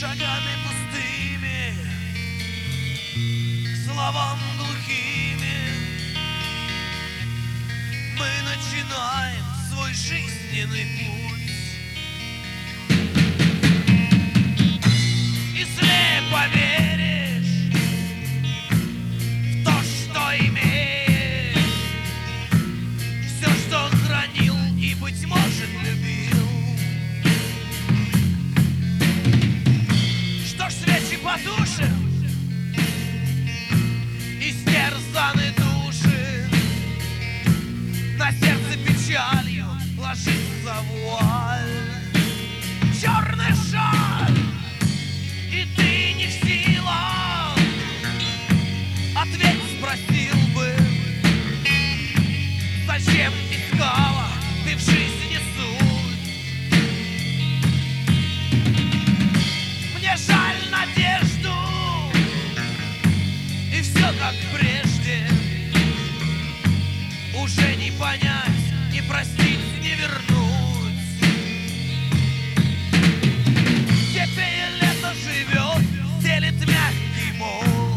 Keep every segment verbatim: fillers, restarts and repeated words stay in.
шагами пустыми, к словам глухими мы начинаем свой жизненный путь. И слепо веришь в то, что имеешь, все, что хранил и, быть может, любил. Что ж, свечи потушим, истерзаны души, на сердце печалью ложится вуаль, черный шаль, и ты не в силах. Ответь, спросил бы, зачем искала ты в жизни суть? Мне жаль надежду, и все как прежде. Уже не понять, не простить, не вернуть. Теперь лето живет, стелет мягкий мох.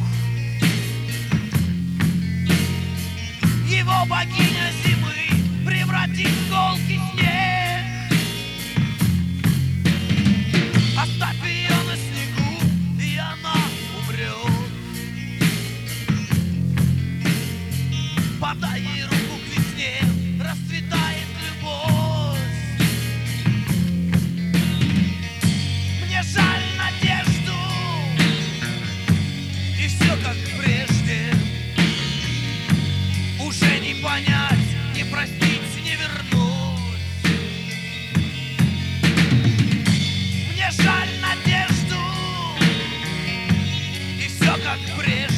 Его богиня зимы превратит в колкий снег. Оставь ее на снегу, и она умрет. Подай ей руку к весне, расцветает любовь. Мне жаль надежду, и все как прежде. Уже не понять, не простить, не вернуть. Мне жаль надежду, и все как прежде.